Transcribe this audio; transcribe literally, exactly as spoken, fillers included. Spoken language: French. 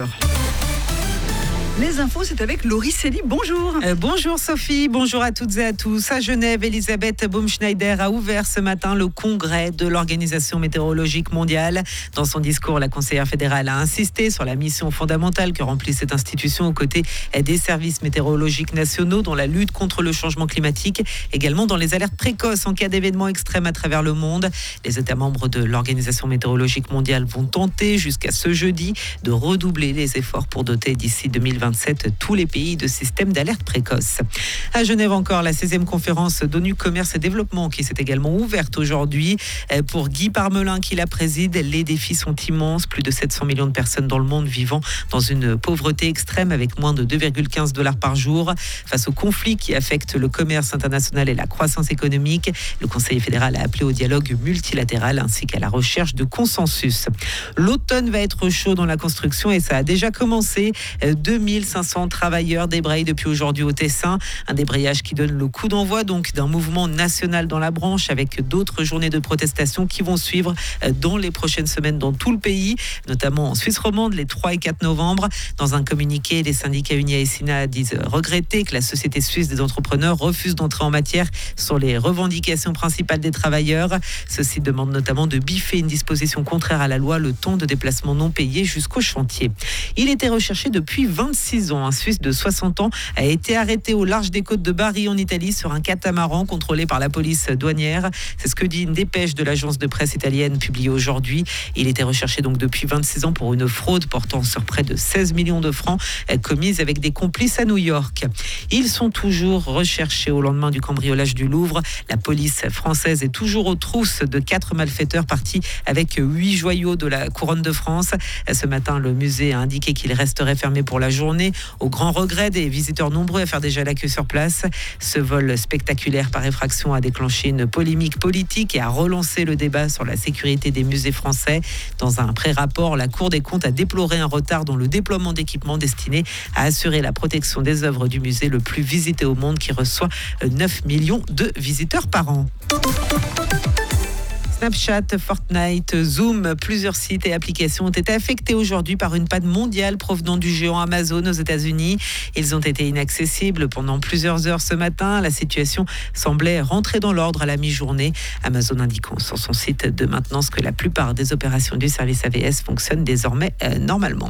Les infos, c'est avec Laurie Célie. Bonjour. Euh, bonjour Sophie, bonjour à toutes et à tous. À Genève, Elisabeth Baumschneider a ouvert ce matin le congrès de l'Organisation météorologique mondiale. Dans son discours, la conseillère fédérale a insisté sur la mission fondamentale que remplit cette institution aux côtés des services météorologiques nationaux dans la lutte contre le changement climatique, également dans les alertes précoces en cas d'événements extrêmes à travers le monde. Les États membres de l'Organisation météorologique mondiale vont tenter jusqu'à ce jeudi de redoubler les efforts pour doter d'ici deux mille vingt-sept tous les pays de systèmes d'alerte précoce. À Genève encore, la seizième conférence d'ONU Commerce et Développement qui s'est également ouverte aujourd'hui. Pour Guy Parmelin qui la préside, les défis sont immenses. Plus de sept cents millions de personnes dans le monde vivant dans une pauvreté extrême avec moins de deux virgule quinze dollars par jour. Face aux conflits qui affectent le commerce international et la croissance économique, le Conseil fédéral a appelé au dialogue multilatéral ainsi qu'à la recherche de consensus. L'automne va être chaud dans la construction et ça a déjà commencé. deux mille cinq cents travailleurs débrayent depuis aujourd'hui au Tessin. Un débrayage qui donne le coup d'envoi donc d'un mouvement national dans la branche avec d'autres journées de protestation qui vont suivre dans les prochaines semaines dans tout le pays, notamment en Suisse romande les trois et quatre novembre. Dans un communiqué, les syndicats Unia et Sina disent regretter que la Société suisse des entrepreneurs refuse d'entrer en matière sur les revendications principales des travailleurs. Ceux-ci demandent notamment de biffer une disposition contraire à la loi, le temps de déplacement non payé jusqu'au chantier. Il était recherché depuis vingt-six ans. Un Suisse de soixante ans a été arrêté au large des côtes de Bari en Italie sur un catamaran contrôlé par la police douanière. C'est ce que dit une dépêche de l'agence de presse italienne publiée aujourd'hui. Il était recherché donc depuis vingt-six ans pour une fraude portant sur près de seize millions de francs commise avec des complices à New York. Ils sont toujours recherchés au lendemain du cambriolage du Louvre. La police française est toujours aux trousses de quatre malfaiteurs partis avec huit joyaux de la couronne de France. Ce matin, le musée a indiqué qu'il resterait fermé pour la journée, au grand regret des visiteurs nombreux à faire déjà la queue sur place. Ce vol spectaculaire par effraction a déclenché une polémique politique et a relancé le débat sur la sécurité des musées français. Dans un pré-rapport, la Cour des comptes a déploré un retard dans le déploiement d'équipements destinés à assurer la protection des œuvres du musée le plus visité au monde qui reçoit neuf millions de visiteurs par an. Snapchat, Fortnite, Zoom, plusieurs sites et applications ont été affectés aujourd'hui par une panne mondiale provenant du géant Amazon aux États-Unis. Ils ont été inaccessibles pendant plusieurs heures ce matin. La situation semblait rentrer dans l'ordre à la mi-journée. Amazon indiquant sur son site de maintenance que la plupart des opérations du service A V S fonctionnent désormais euh, normalement.